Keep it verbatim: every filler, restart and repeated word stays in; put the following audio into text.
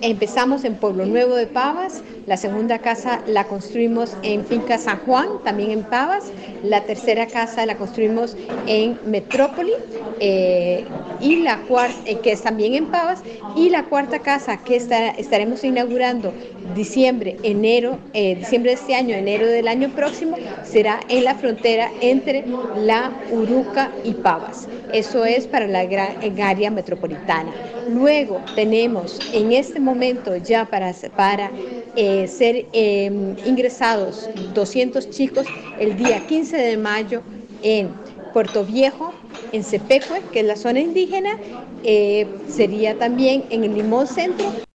Empezamos en Pueblo Nuevo de Pavas, la segunda casa la construimos en Finca San Juan, también en Pavas, la tercera casa la construimos en Metrópoli, eh, y la cuarta, eh, que es también en Pavas, y la cuarta casa que está, estaremos inaugurando diciembre, enero, eh, diciembre de este año, enero del año próximo, será en la frontera entre La Uruca y Pavas. Eso es para la gran área metropolitana. Luego tenemos en este momento ya para, para eh, ser eh, ingresados doscientos chicos el día quince de mayo en Puerto Viejo, en Cepecue, que es la zona indígena, eh, sería también en el Limón Centro.